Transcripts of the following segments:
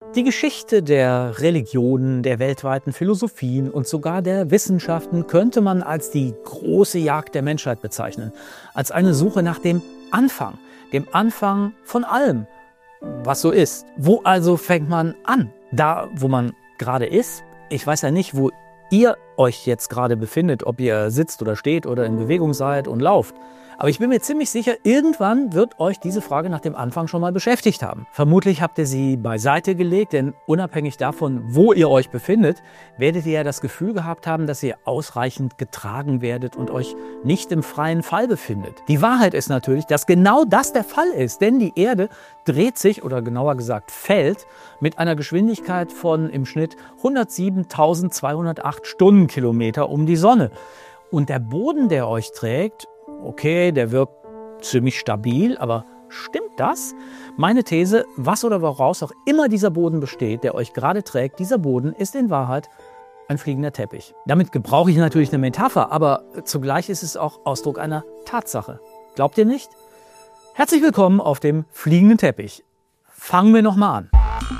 Die Geschichte der Religionen, der weltweiten Philosophien und sogar der Wissenschaften könnte man als die große Jagd der Menschheit bezeichnen, als eine Suche nach dem Anfang von allem, was so ist. Wo also fängt man an? Da, wo man gerade ist? Ich weiß ja nicht, wo ihr euch jetzt gerade befindet, ob ihr sitzt oder steht oder in Bewegung seid und lauft. Aber ich bin mir ziemlich sicher, irgendwann wird euch diese Frage nach dem Anfang schon mal beschäftigt haben. Vermutlich habt ihr sie beiseite gelegt, denn unabhängig davon, wo ihr euch befindet, werdet ihr ja das Gefühl gehabt haben, dass ihr ausreichend getragen werdet und euch nicht im freien Fall befindet. Die Wahrheit ist natürlich, dass genau das der Fall ist, denn die Erde dreht sich, oder genauer gesagt fällt, mit einer Geschwindigkeit von im Schnitt 107.208 Stundenkilometer um die Sonne. Und der Boden, der euch trägt, okay, der wirkt ziemlich stabil, aber stimmt das? Meine These, was oder woraus auch immer dieser Boden besteht, der euch gerade trägt, dieser Boden ist in Wahrheit ein fliegender Teppich. Damit gebrauche ich natürlich eine Metapher, aber zugleich ist es auch Ausdruck einer Tatsache. Glaubt ihr nicht? Herzlich willkommen auf dem fliegenden Teppich. Fangen wir nochmal an.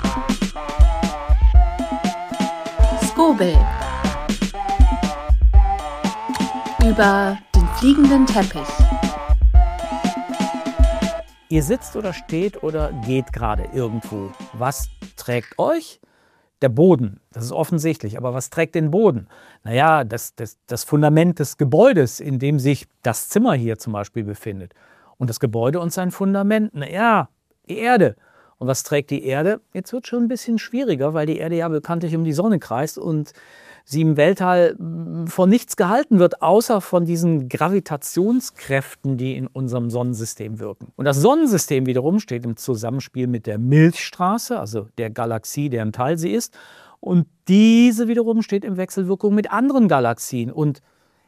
Skobel. Über den fliegenden Teppich. Ihr sitzt oder steht oder geht gerade irgendwo. Was trägt euch? Der Boden. Das ist offensichtlich. Aber was trägt den Boden? Naja, das Fundament des Gebäudes, in dem sich das Zimmer hier zum Beispiel befindet. Und das Gebäude und sein Fundament, naja, die Erde. Und was trägt die Erde? Jetzt wird es schon ein bisschen schwieriger, weil die Erde ja bekanntlich um die Sonne kreist und sie im Weltall von nichts gehalten wird, außer von diesen Gravitationskräften, die in unserem Sonnensystem wirken. Und das Sonnensystem wiederum steht im Zusammenspiel mit der Milchstraße, also der Galaxie, deren Teil sie ist. Und diese wiederum steht in Wechselwirkung mit anderen Galaxien. Und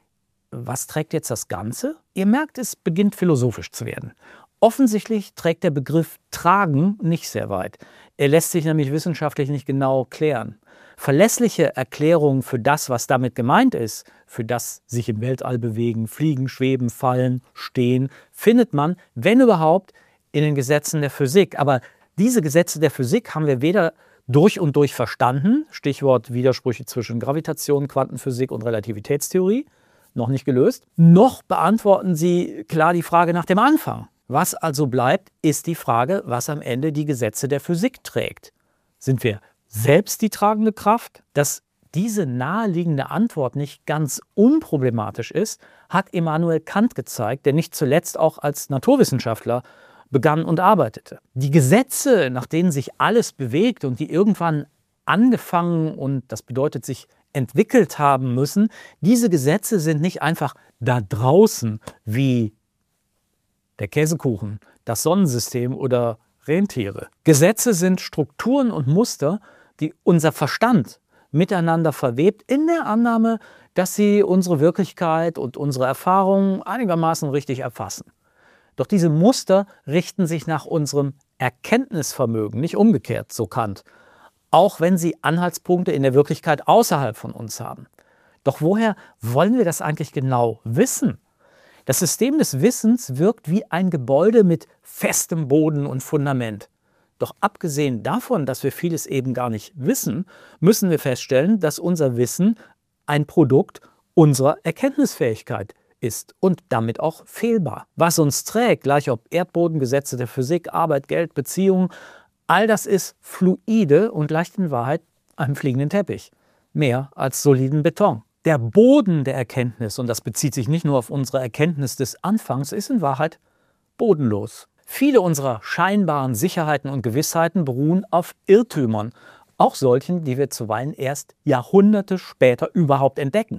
was trägt jetzt das Ganze? Ihr merkt, es beginnt philosophisch zu werden. Offensichtlich trägt der Begriff Tragen nicht sehr weit. Er lässt sich nämlich wissenschaftlich nicht genau klären. Verlässliche Erklärungen für das, was damit gemeint ist, für das sich im Weltall bewegen, fliegen, schweben, fallen, stehen, findet man, wenn überhaupt, in den Gesetzen der Physik. Aber diese Gesetze der Physik haben wir weder durch und durch verstanden, Stichwort Widersprüche zwischen Gravitation, Quantenphysik und Relativitätstheorie, noch nicht gelöst, noch beantworten sie klar die Frage nach dem Anfang. Was also bleibt, ist die Frage, was am Ende die Gesetze der Physik trägt. Sind wir selbst die tragende Kraft? Dass diese naheliegende Antwort nicht ganz unproblematisch ist, hat Immanuel Kant gezeigt, der nicht zuletzt auch als Naturwissenschaftler begann und arbeitete. Die Gesetze, nach denen sich alles bewegt und die irgendwann angefangen und das bedeutet sich entwickelt haben müssen, diese Gesetze sind nicht einfach da draußen wie der Käsekuchen, das Sonnensystem oder Rentiere. Gesetze sind Strukturen und Muster, die unser Verstand miteinander verwebt, in der Annahme, dass sie unsere Wirklichkeit und unsere Erfahrungen einigermaßen richtig erfassen. Doch diese Muster richten sich nach unserem Erkenntnisvermögen, nicht umgekehrt, so Kant, auch wenn sie Anhaltspunkte in der Wirklichkeit außerhalb von uns haben. Doch woher wollen wir das eigentlich genau wissen? Das System des Wissens wirkt wie ein Gebäude mit festem Boden und Fundament. Doch abgesehen davon, dass wir vieles eben gar nicht wissen, müssen wir feststellen, dass unser Wissen ein Produkt unserer Erkenntnisfähigkeit ist und damit auch fehlbar. Was uns trägt, gleich ob Erdboden, Gesetze der Physik, Arbeit, Geld, Beziehungen, all das ist fluide und gleicht in Wahrheit einem fliegenden Teppich. Mehr als soliden Beton. Der Boden der Erkenntnis, und das bezieht sich nicht nur auf unsere Erkenntnis des Anfangs, ist in Wahrheit bodenlos. Viele unserer scheinbaren Sicherheiten und Gewissheiten beruhen auf Irrtümern, auch solchen, die wir zuweilen erst Jahrhunderte später überhaupt entdecken.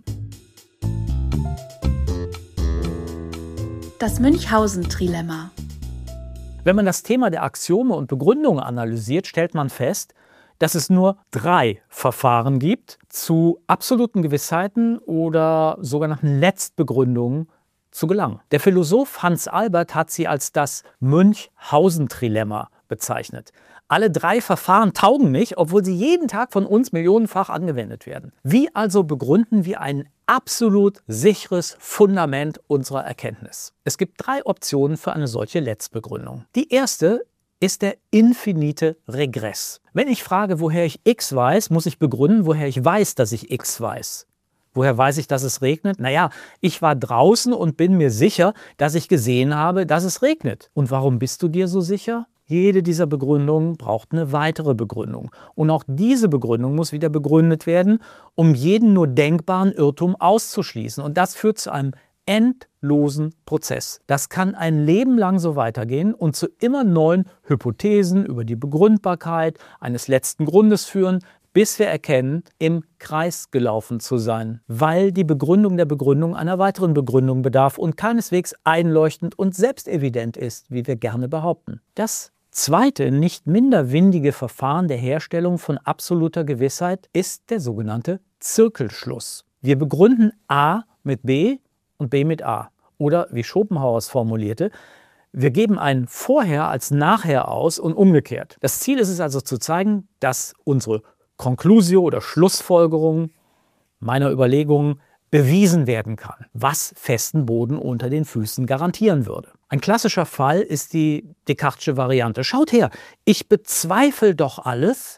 Das Münchhausen-Trilemma. Wenn man das Thema der Axiome und Begründungen analysiert, stellt man fest, dass es nur 3 Verfahren gibt, zu absoluten Gewissheiten oder sogenannten Letztbegründungen zu gelangen. Der Philosoph Hans Albert hat sie als das Münchhausen-Trilemma bezeichnet. Alle 3 Verfahren taugen nicht, obwohl sie jeden Tag von uns millionenfach angewendet werden. Wie also begründen wir ein absolut sicheres Fundament unserer Erkenntnis? Es gibt 3 Optionen für eine solche Letztbegründung. Die erste ist der infinite Regress. Wenn ich frage, woher ich x weiß, muss ich begründen, woher ich weiß, dass ich x weiß. Woher weiß ich, dass es regnet? Naja, ich war draußen und bin mir sicher, dass ich gesehen habe, dass es regnet. Und warum bist du dir so sicher? Jede dieser Begründungen braucht eine weitere Begründung. Und auch diese Begründung muss wieder begründet werden, um jeden nur denkbaren Irrtum auszuschließen. Und das führt zu einem endlosen Prozess. Das kann ein Leben lang so weitergehen und zu immer neuen Hypothesen über die Begründbarkeit eines letzten Grundes führen, bis wir erkennen, im Kreis gelaufen zu sein, weil die Begründung der Begründung einer weiteren Begründung bedarf und keineswegs einleuchtend und selbstevident ist, wie wir gerne behaupten. Das zweite, nicht minder windige Verfahren der Herstellung von absoluter Gewissheit ist der sogenannte Zirkelschluss. Wir begründen A mit B und B mit A. Oder, wie Schopenhauer es formulierte, wir geben ein Vorher als Nachher aus und umgekehrt. Das Ziel ist es also zu zeigen, dass unsere Conclusio oder Schlussfolgerung meiner Überlegungen bewiesen werden kann, was festen Boden unter den Füßen garantieren würde. Ein klassischer Fall ist die Descartesche Variante. Schaut her, ich bezweifle doch alles,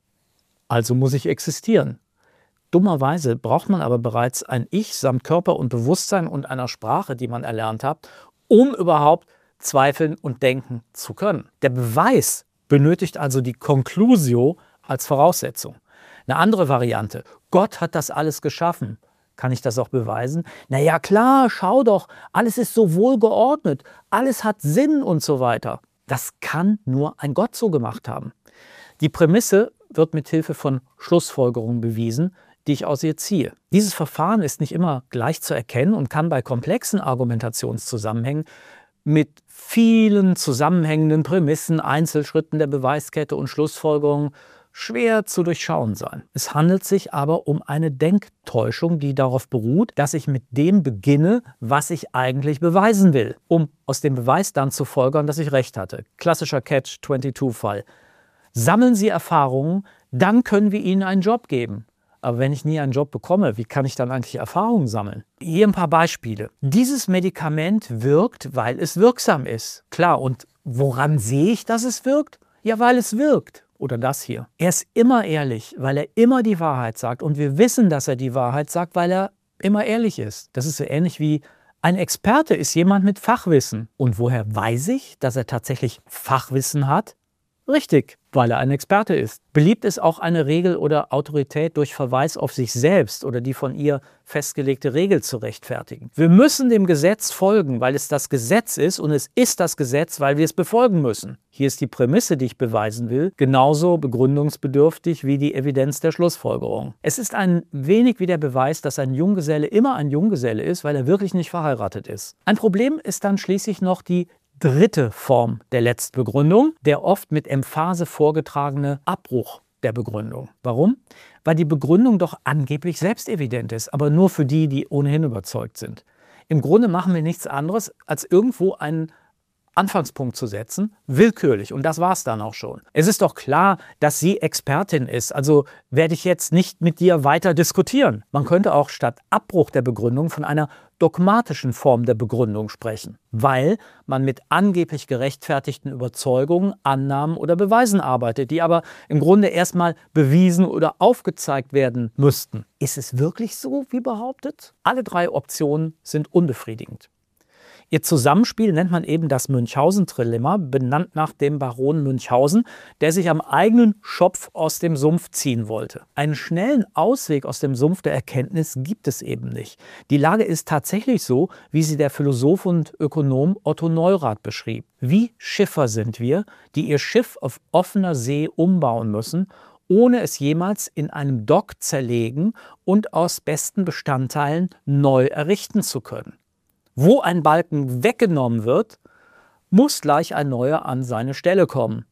also muss ich existieren. Dummerweise braucht man aber bereits ein Ich samt Körper und Bewusstsein und einer Sprache, die man erlernt hat, um überhaupt zweifeln und denken zu können. Der Beweis benötigt also die Conclusio als Voraussetzung. Eine andere Variante, Gott hat das alles geschaffen. Kann ich das auch beweisen? Naja klar, schau doch, alles ist so wohl geordnet, alles hat Sinn und so weiter. Das kann nur ein Gott so gemacht haben. Die Prämisse wird mit Hilfe von Schlussfolgerungen bewiesen, die ich aus ihr ziehe. Dieses Verfahren ist nicht immer gleich zu erkennen und kann bei komplexen Argumentationszusammenhängen mit vielen zusammenhängenden Prämissen, Einzelschritten der Beweiskette und Schlussfolgerungen schwer zu durchschauen sein. Es handelt sich aber um eine Denktäuschung, die darauf beruht, dass ich mit dem beginne, was ich eigentlich beweisen will, um aus dem Beweis dann zu folgern, dass ich recht hatte. Klassischer Catch-22-Fall. Sammeln Sie Erfahrungen, dann können wir Ihnen einen Job geben. Aber wenn ich nie einen Job bekomme, wie kann ich dann eigentlich Erfahrungen sammeln? Hier ein paar Beispiele. Dieses Medikament wirkt, weil es wirksam ist. Klar, und woran sehe ich, dass es wirkt? Ja, weil es wirkt. Oder das hier. Er ist immer ehrlich, weil er immer die Wahrheit sagt. Und wir wissen, dass er die Wahrheit sagt, weil er immer ehrlich ist. Das ist so ähnlich wie ein Experte ist jemand mit Fachwissen. Und woher weiß ich, dass er tatsächlich Fachwissen hat? Richtig, weil er ein Experte ist. Beliebt ist auch eine Regel oder Autorität durch Verweis auf sich selbst oder die von ihr festgelegte Regel zu rechtfertigen. Wir müssen dem Gesetz folgen, weil es das Gesetz ist und es ist das Gesetz, weil wir es befolgen müssen. Hier ist die Prämisse, die ich beweisen will, genauso begründungsbedürftig wie die Evidenz der Schlussfolgerung. Es ist ein wenig wie der Beweis, dass ein Junggeselle immer ein Junggeselle ist, weil er wirklich nicht verheiratet ist. Ein Problem ist dann schließlich noch die dritte Form der Letztbegründung, der oft mit Emphase vorgetragene Abbruch der Begründung. Warum? Weil die Begründung doch angeblich selbstevident ist, aber nur für die, die ohnehin überzeugt sind. Im Grunde machen wir nichts anderes, als irgendwo einen Anfangspunkt zu setzen, willkürlich. Und das war es dann auch schon. Es ist doch klar, dass sie Expertin ist, also werde ich jetzt nicht mit dir weiter diskutieren. Man könnte auch statt Abbruch der Begründung von einer dogmatischen Form der Begründung sprechen, weil man mit angeblich gerechtfertigten Überzeugungen, Annahmen oder Beweisen arbeitet, die aber im Grunde erstmal bewiesen oder aufgezeigt werden müssten. Ist es wirklich so, wie behauptet? Alle drei Optionen sind unbefriedigend. Ihr Zusammenspiel nennt man eben das Münchhausen-Trilemma, benannt nach dem Baron Münchhausen, der sich am eigenen Schopf aus dem Sumpf ziehen wollte. Einen schnellen Ausweg aus dem Sumpf der Erkenntnis gibt es eben nicht. Die Lage ist tatsächlich so, wie sie der Philosoph und Ökonom Otto Neurath beschrieb. Wie Schiffer sind wir, die ihr Schiff auf offener See umbauen müssen, ohne es jemals in einem Dock zerlegen und aus besten Bestandteilen neu errichten zu können. Wo ein Balken weggenommen wird, muss gleich ein neuer an seine Stelle kommen.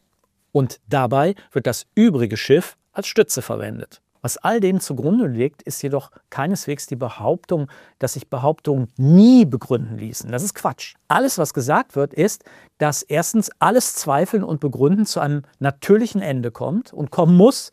Und dabei wird das übrige Schiff als Stütze verwendet. Was all dem zugrunde liegt, ist jedoch keineswegs die Behauptung, dass sich Behauptungen nie begründen ließen. Das ist Quatsch. Alles, was gesagt wird, ist, dass erstens alles Zweifeln und Begründen zu einem natürlichen Ende kommt und kommen muss,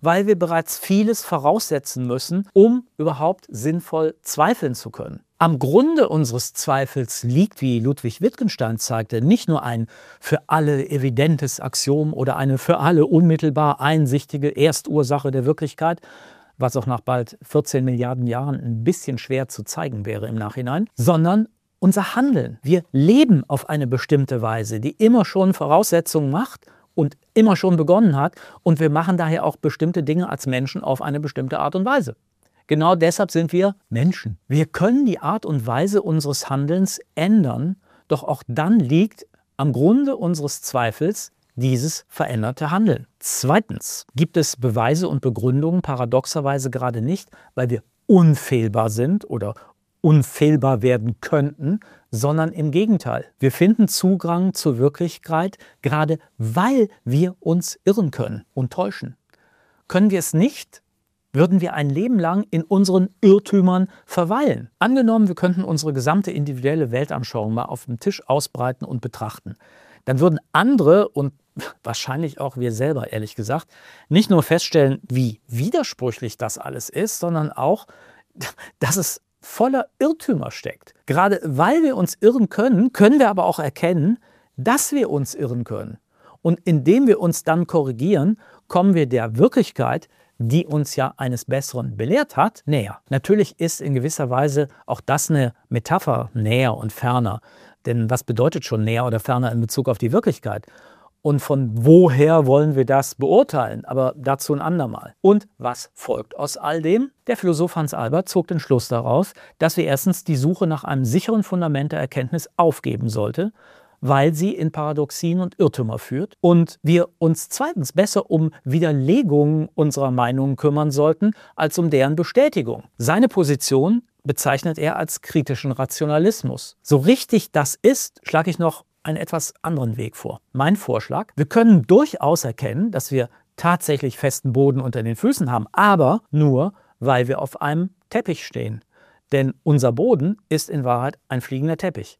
weil wir bereits vieles voraussetzen müssen, um überhaupt sinnvoll zweifeln zu können. Am Grunde unseres Zweifels liegt, wie Ludwig Wittgenstein zeigte, nicht nur ein für alle evidentes Axiom oder eine für alle unmittelbar einsichtige Erstursache der Wirklichkeit, was auch nach bald 14 Milliarden Jahren ein bisschen schwer zu zeigen wäre im Nachhinein, sondern unser Handeln. Wir leben auf eine bestimmte Weise, die immer schon Voraussetzungen macht und immer schon begonnen hat, und wir machen daher auch bestimmte Dinge als Menschen auf eine bestimmte Art und Weise. Genau deshalb sind wir Menschen. Wir können die Art und Weise unseres Handelns ändern, doch auch dann liegt am Grunde unseres Zweifels dieses veränderte Handeln. Zweitens gibt es Beweise und Begründungen paradoxerweise gerade nicht, weil wir unfehlbar sind oder unfehlbar werden könnten, sondern im Gegenteil. Wir finden Zugang zur Wirklichkeit, gerade weil wir uns irren können und täuschen. Können wir es nicht, würden wir ein Leben lang in unseren Irrtümern verweilen. Angenommen, wir könnten unsere gesamte individuelle Weltanschauung mal auf dem Tisch ausbreiten und betrachten. Dann würden andere und wahrscheinlich auch wir selber, ehrlich gesagt, nicht nur feststellen, wie widersprüchlich das alles ist, sondern auch, dass es voller Irrtümer steckt. Gerade weil wir uns irren können, können wir aber auch erkennen, dass wir uns irren können. Und indem wir uns dann korrigieren, kommen wir der Wirklichkeit, die uns ja eines Besseren belehrt hat, näher. Natürlich ist in gewisser Weise auch das eine Metapher, näher und ferner. Denn was bedeutet schon näher oder ferner in Bezug auf die Wirklichkeit? Und von woher wollen wir das beurteilen? Aber dazu ein andermal. Und was folgt aus all dem? Der Philosoph Hans Albert zog den Schluss daraus, dass wir erstens die Suche nach einem sicheren Fundament der Erkenntnis aufgeben sollten, weil sie in Paradoxien und Irrtümer führt, und wir uns zweitens besser um Widerlegungen unserer Meinungen kümmern sollten, als um deren Bestätigung. Seine Position bezeichnet er als kritischen Rationalismus. So richtig das ist, schlage ich noch einen etwas anderen Weg vor. Mein Vorschlag: Wir können durchaus erkennen, dass wir tatsächlich festen Boden unter den Füßen haben, aber nur, weil wir auf einem Teppich stehen. Denn unser Boden ist in Wahrheit ein fliegender Teppich.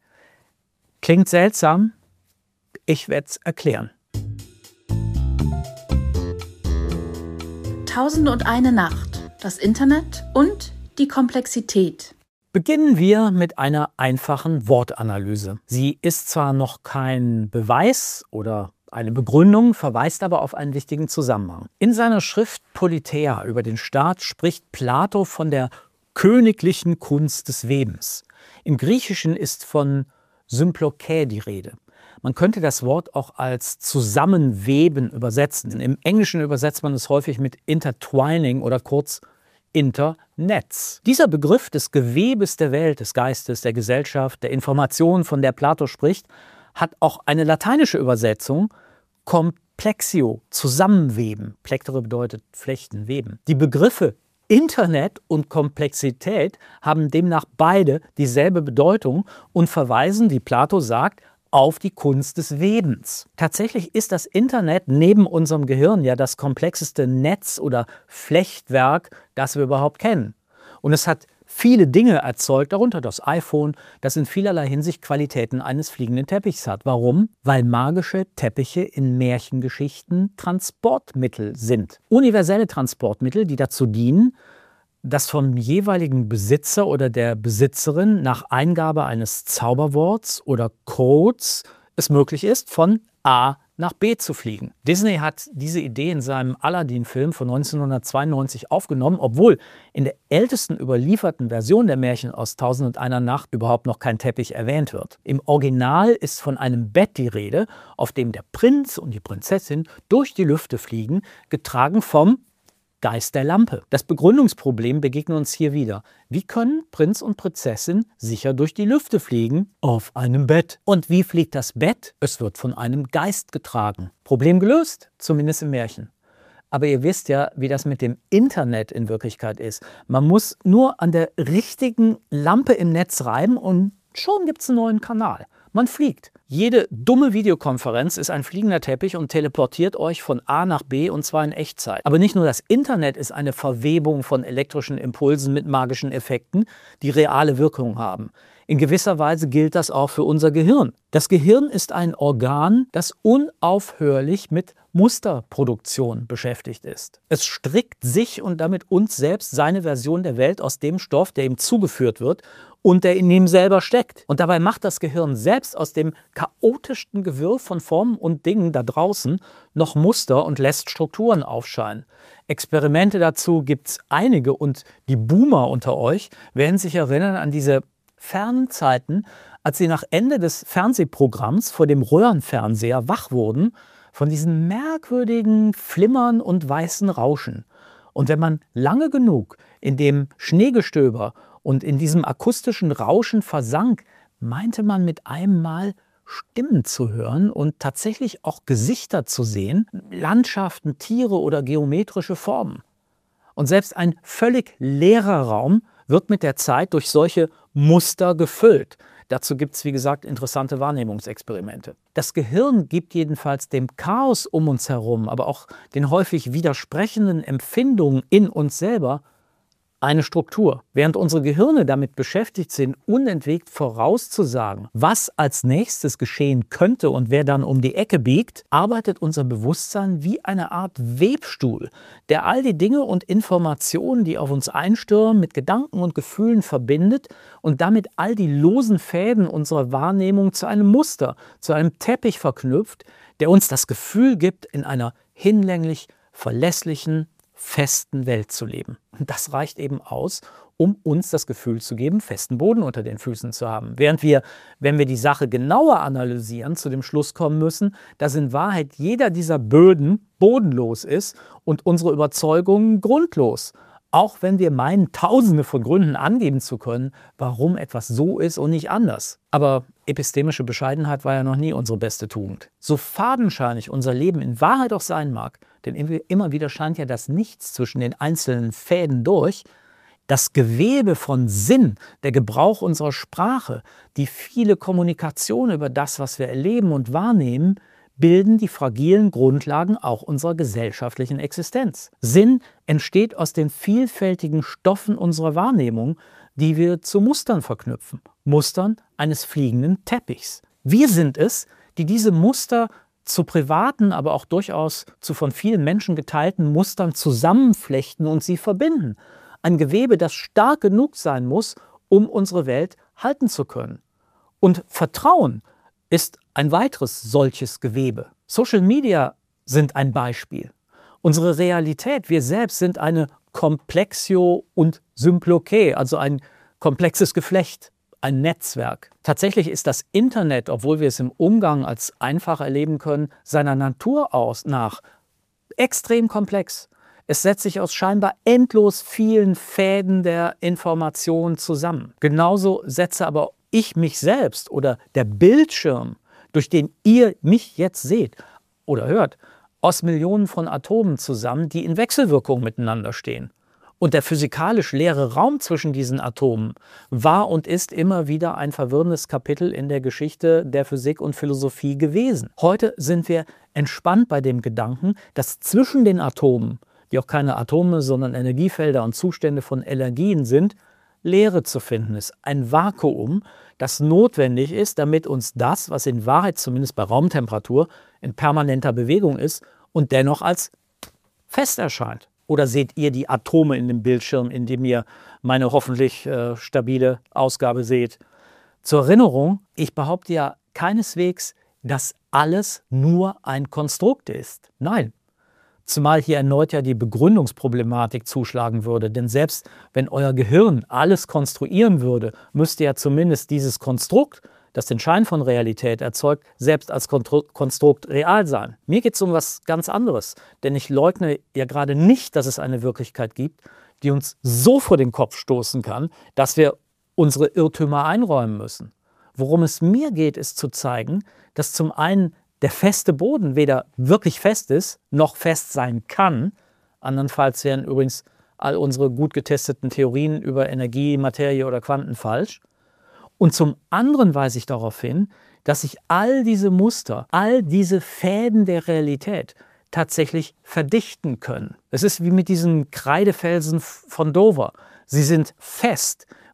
Klingt seltsam? Ich werde es erklären. 1001 Nacht, das Internet und die Komplexität. Beginnen wir mit einer einfachen Wortanalyse. Sie ist zwar noch kein Beweis oder eine Begründung, verweist aber auf einen wichtigen Zusammenhang. In seiner Schrift Politeia über den Staat spricht Plato von der königlichen Kunst des Webens. Im Griechischen ist von Symplokä die Rede. Man könnte das Wort auch als Zusammenweben übersetzen. Im Englischen übersetzt man es häufig mit Intertwining oder kurz Internets. Dieser Begriff des Gewebes der Welt, des Geistes, der Gesellschaft, der Information, von der Plato spricht, hat auch eine lateinische Übersetzung: Complexio, zusammenweben. Plektere bedeutet flechten, weben. Die Begriffe Internet und Komplexität haben demnach beide dieselbe Bedeutung und verweisen, wie Plato sagt, auf die Kunst des Webens. Tatsächlich ist das Internet neben unserem Gehirn ja das komplexeste Netz oder Flechtwerk, das wir überhaupt kennen. Und es hat viele Dinge erzeugt, darunter das iPhone, das in vielerlei Hinsicht Qualitäten eines fliegenden Teppichs hat. Warum? Weil magische Teppiche in Märchengeschichten Transportmittel sind. Universelle Transportmittel, die dazu dienen, dass vom jeweiligen Besitzer oder der Besitzerin nach Eingabe eines Zauberworts oder Codes es möglich ist, von A nach B zu fliegen. Disney hat diese Idee in seinem Aladdin-Film von 1992 aufgenommen, obwohl in der ältesten überlieferten Version der Märchen aus 1001 Nacht überhaupt noch kein Teppich erwähnt wird. Im Original ist von einem Bett die Rede, auf dem der Prinz und die Prinzessin durch die Lüfte fliegen, getragen vom Geist der Lampe. Das Begründungsproblem begegnet uns hier wieder. Wie können Prinz und Prinzessin sicher durch die Lüfte fliegen? Auf einem Bett. Und wie fliegt das Bett? Es wird von einem Geist getragen. Problem gelöst, zumindest im Märchen. Aber ihr wisst ja, wie das mit dem Internet in Wirklichkeit ist. Man muss nur an der richtigen Lampe im Netz reiben und schon gibt es einen neuen Kanal. Man fliegt. Jede dumme Videokonferenz ist ein fliegender Teppich und teleportiert euch von A nach B, und zwar in Echtzeit. Aber nicht nur das Internet ist eine Verwebung von elektrischen Impulsen mit magischen Effekten, die reale Wirkung haben. In gewisser Weise gilt das auch für unser Gehirn. Das Gehirn ist ein Organ, das unaufhörlich mit Musterproduktion beschäftigt ist. Es strickt sich und damit uns selbst seine Version der Welt aus dem Stoff, der ihm zugeführt wird und der in ihm selber steckt. Und dabei macht das Gehirn selbst aus dem chaotischsten Gewirr von Formen und Dingen da draußen noch Muster und lässt Strukturen aufscheinen. Experimente dazu gibt es einige und die Boomer unter euch werden sich erinnern an diese fernen Zeiten, als sie nach Ende des Fernsehprogramms vor dem Röhrenfernseher wach wurden von diesem merkwürdigen Flimmern und weißen Rauschen. Und wenn man lange genug in dem Schneegestöber und in diesem akustischen Rauschen versank, meinte man mit einem Mal Stimmen zu hören und tatsächlich auch Gesichter zu sehen, Landschaften, Tiere oder geometrische Formen. Und selbst ein völlig leerer Raum wird mit der Zeit durch solche Muster gefüllt. Dazu gibt es, wie gesagt, interessante Wahrnehmungsexperimente. Das Gehirn gibt jedenfalls dem Chaos um uns herum, aber auch den häufig widersprechenden Empfindungen in uns selber eine Struktur. Während unsere Gehirne damit beschäftigt sind, unentwegt vorauszusagen, was als nächstes geschehen könnte und wer dann um die Ecke biegt, arbeitet unser Bewusstsein wie eine Art Webstuhl, der all die Dinge und Informationen, die auf uns einstürmen, mit Gedanken und Gefühlen verbindet und damit all die losen Fäden unserer Wahrnehmung zu einem Muster, zu einem Teppich verknüpft, der uns das Gefühl gibt, in einer hinlänglich verlässlichen, festen Welt zu leben. Und das reicht eben aus, um uns das Gefühl zu geben, festen Boden unter den Füßen zu haben. Während wir, wenn wir die Sache genauer analysieren, zu dem Schluss kommen müssen, dass in Wahrheit jeder dieser Böden bodenlos ist und unsere Überzeugungen grundlos. Auch wenn wir meinen, Tausende von Gründen angeben zu können, warum etwas so ist und nicht anders. Aber epistemische Bescheidenheit war ja noch nie unsere beste Tugend. So fadenscheinig unser Leben in Wahrheit auch sein mag, denn immer wieder scheint ja das Nichts zwischen den einzelnen Fäden durch, das Gewebe von Sinn, der Gebrauch unserer Sprache, die viele Kommunikation über das, was wir erleben und wahrnehmen, bilden die fragilen Grundlagen auch unserer gesellschaftlichen Existenz. Sinn entsteht aus den vielfältigen Stoffen unserer Wahrnehmung, die wir zu Mustern verknüpfen. Mustern eines fliegenden Teppichs. Wir sind es, die diese Muster zu privaten, aber auch durchaus zu von vielen Menschen geteilten Mustern zusammenflechten und sie verbinden. Ein Gewebe, das stark genug sein muss, um unsere Welt halten zu können. Und Vertrauen ist ein weiteres solches Gewebe. Social Media sind ein Beispiel. Unsere Realität, wir selbst sind eine Komplexio und Symploqué, also ein komplexes Geflecht, ein Netzwerk. Tatsächlich ist das Internet, obwohl wir es im Umgang als einfach erleben können, seiner Natur aus nach extrem komplex. Es setzt sich aus scheinbar endlos vielen Fäden der Information zusammen. Genauso setze aber ich mich selbst oder der Bildschirm, durch den ihr mich jetzt seht oder hört, aus Millionen von Atomen zusammen, die in Wechselwirkung miteinander stehen. Und der physikalisch leere Raum zwischen diesen Atomen war und ist immer wieder ein verwirrendes Kapitel in der Geschichte der Physik und Philosophie gewesen. Heute sind wir entspannt bei dem Gedanken, dass zwischen den Atomen, die auch keine Atome, sondern Energiefelder und Zustände von Energien sind, Leere zu finden ist. Ein Vakuum, das notwendig ist, damit uns das, was in Wahrheit zumindest bei Raumtemperatur in permanenter Bewegung ist und dennoch als fest erscheint. Oder seht ihr die Atome in dem Bildschirm, in dem ihr meine hoffentlich stabile Ausgabe seht? Zur Erinnerung, ich behaupte ja keineswegs, dass alles nur ein Konstrukt ist. Nein. Zumal hier erneut ja die Begründungsproblematik zuschlagen würde. Denn selbst wenn euer Gehirn alles konstruieren würde, müsste ja zumindest dieses Konstrukt, das den Schein von Realität erzeugt, selbst als Konstrukt real sein. Mir geht es um was ganz anderes. Denn ich leugne ja gerade nicht, dass es eine Wirklichkeit gibt, die uns so vor den Kopf stoßen kann, dass wir unsere Irrtümer einräumen müssen. Worum es mir geht, ist zu zeigen, dass zum einen der feste Boden weder wirklich fest ist, noch fest sein kann. Andernfalls wären übrigens all unsere gut getesteten Theorien über Energie, Materie oder Quanten falsch. Und zum anderen weise ich darauf hin, dass sich all diese Muster, all diese Fäden der Realität tatsächlich verdichten können. Es ist wie mit diesen Kreidefelsen von Dover. Sie sind fest,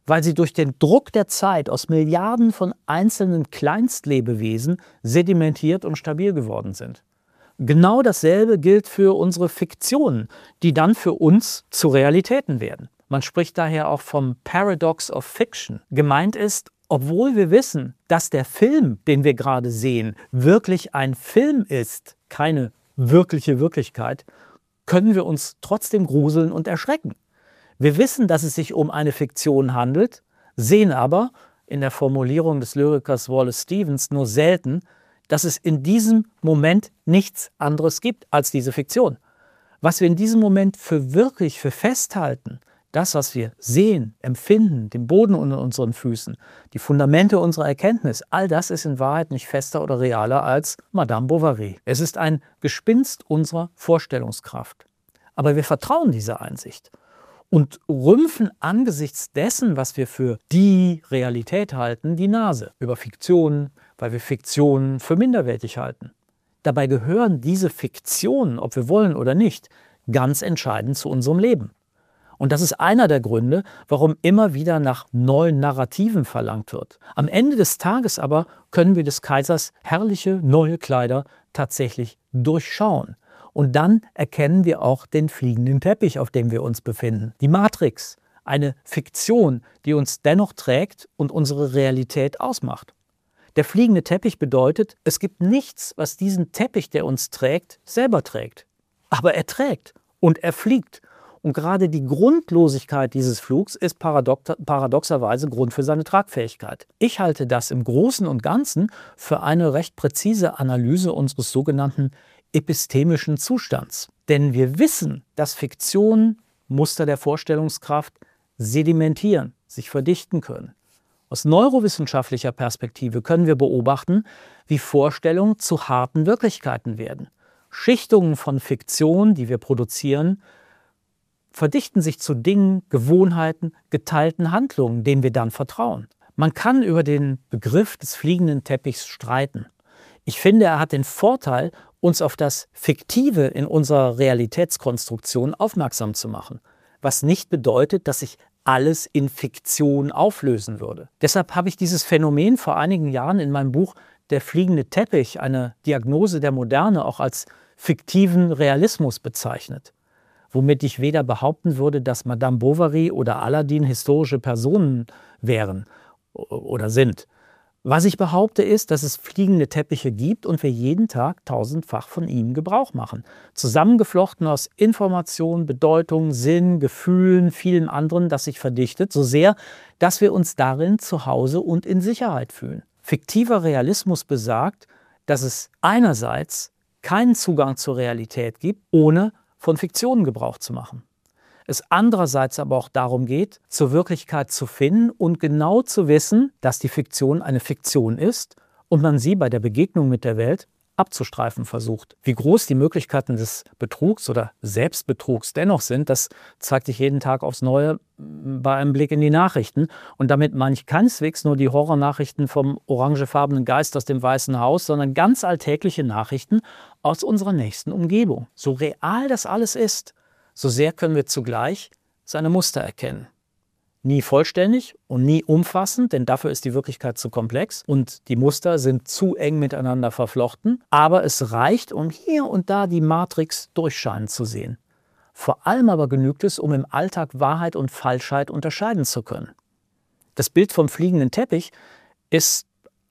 weil sie durch den Druck der Zeit aus Milliarden von einzelnen Kleinstlebewesen sedimentiert und stabil geworden sind. Genau dasselbe gilt für unsere Fiktionen, die dann für uns zu Realitäten werden. Man spricht daher auch vom Paradox of Fiction. Gemeint ist, obwohl wir wissen, dass der Film, den wir gerade sehen, wirklich ein Film ist, keine wirkliche Wirklichkeit, können wir uns trotzdem gruseln und erschrecken. Wir wissen, dass es sich um eine Fiktion handelt, sehen aber, in der Formulierung des Lyrikers Wallace Stevens, nur selten, dass es in diesem Moment nichts anderes gibt als diese Fiktion. Was wir in diesem Moment für wirklich, für festhalten, das, was wir sehen, empfinden, den Boden unter unseren Füßen, die Fundamente unserer Erkenntnis, all das ist in Wahrheit nicht fester oder realer als Madame Bovary. Es ist ein Gespinst unserer Vorstellungskraft. Aber wir vertrauen dieser Einsicht und rümpfen angesichts dessen, was wir für die Realität halten, die Nase über Fiktionen, weil wir Fiktionen für minderwertig halten. Dabei gehören diese Fiktionen, ob wir wollen oder nicht, ganz entscheidend zu unserem Leben. Und das ist einer der Gründe, warum immer wieder nach neuen Narrativen verlangt wird. Am Ende des Tages aber können wir des Kaisers herrliche neue Kleider tatsächlich durchschauen. Und dann erkennen wir auch den fliegenden Teppich, auf dem wir uns befinden. Die Matrix, eine Fiktion, die uns dennoch trägt und unsere Realität ausmacht. Der fliegende Teppich bedeutet, es gibt nichts, was diesen Teppich, der uns trägt, selber trägt. Aber er trägt und er fliegt. Und gerade die Grundlosigkeit dieses Flugs ist paradoxerweise Grund für seine Tragfähigkeit. Ich halte das im Großen und Ganzen für eine recht präzise Analyse unseres sogenannten epistemischen Zustands. Denn wir wissen, dass Fiktionen, Muster der Vorstellungskraft, sedimentieren, sich verdichten können. Aus neurowissenschaftlicher Perspektive können wir beobachten, wie Vorstellungen zu harten Wirklichkeiten werden. Schichtungen von Fiktion, die wir produzieren, verdichten sich zu Dingen, Gewohnheiten, geteilten Handlungen, denen wir dann vertrauen. Man kann über den Begriff des fliegenden Teppichs streiten. Ich finde, er hat den Vorteil, uns auf das Fiktive in unserer Realitätskonstruktion aufmerksam zu machen, was nicht bedeutet, dass sich alles in Fiktion auflösen würde. Deshalb habe ich dieses Phänomen vor einigen Jahren in meinem Buch Der fliegende Teppich, eine Diagnose der Moderne, auch als fiktiven Realismus bezeichnet, womit ich weder behaupten würde, dass Madame Bovary oder Aladdin historische Personen wären oder sind. Was ich behaupte ist, dass es fliegende Teppiche gibt und wir jeden Tag tausendfach von ihnen Gebrauch machen. Zusammengeflochten aus Information, Bedeutung, Sinn, Gefühlen, vielem anderen, das sich verdichtet, so sehr, dass wir uns darin zu Hause und in Sicherheit fühlen. Fiktiver Realismus besagt, dass es einerseits keinen Zugang zur Realität gibt, ohne von Fiktionen Gebrauch zu machen. Es andererseits aber auch darum geht, zur Wirklichkeit zu finden und genau zu wissen, dass die Fiktion eine Fiktion ist und man sie bei der Begegnung mit der Welt abzustreifen versucht. Wie groß die Möglichkeiten des Betrugs oder Selbstbetrugs dennoch sind, das zeigt sich jeden Tag aufs Neue bei einem Blick in die Nachrichten. Und damit meine ich keineswegs nur die Horrornachrichten vom orangefarbenen Geist aus dem Weißen Haus, sondern ganz alltägliche Nachrichten aus unserer nächsten Umgebung. So real das alles ist, so sehr können wir zugleich seine Muster erkennen. Nie vollständig und nie umfassend, denn dafür ist die Wirklichkeit zu komplex und die Muster sind zu eng miteinander verflochten. Aber es reicht, um hier und da die Matrix durchscheinen zu sehen. Vor allem aber genügt es, um im Alltag Wahrheit und Falschheit unterscheiden zu können. Das Bild vom fliegenden Teppich ist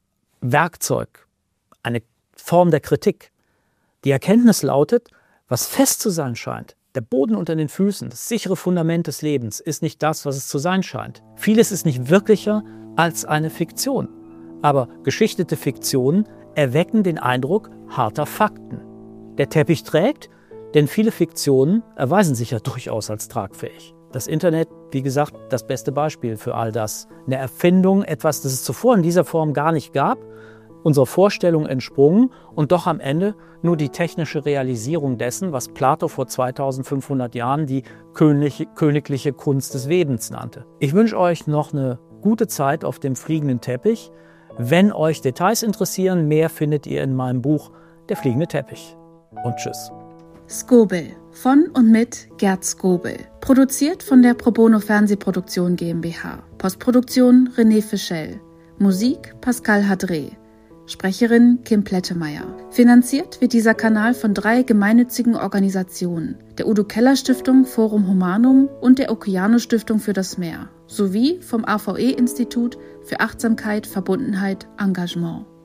Werkzeug, eine Form der Kritik. Die Erkenntnis lautet, was fest zu sein scheint, der Boden unter den Füßen, das sichere Fundament des Lebens, ist nicht das, was es zu sein scheint. Vieles ist nicht wirklicher als eine Fiktion. Aber geschichtete Fiktionen erwecken den Eindruck harter Fakten. Der Teppich trägt, denn viele Fiktionen erweisen sich ja durchaus als tragfähig. Das Internet, wie gesagt, das beste Beispiel für all das. Eine Erfindung, etwas, das es zuvor in dieser Form gar nicht gab, unserer Vorstellung entsprungen und doch am Ende nur die technische Realisierung dessen, was Plato vor 2500 Jahren die königliche Kunst des Webens nannte. Ich wünsche euch noch eine gute Zeit auf dem fliegenden Teppich. Wenn euch Details interessieren, mehr findet ihr in meinem Buch Der fliegende Teppich. Und tschüss. Skobel von und mit Gerd Skobel. Produziert von der Pro Bono Fernsehproduktion GmbH. Postproduktion René Fischel. Musik Pascal Hadré. Sprecherin Kim Plettemeyer. Finanziert wird dieser Kanal von 3 gemeinnützigen Organisationen, der Udo Keller Stiftung Forum Humanum und der Okeanos Stiftung für das Meer, sowie vom AVE Institut für Achtsamkeit, Verbundenheit, Engagement.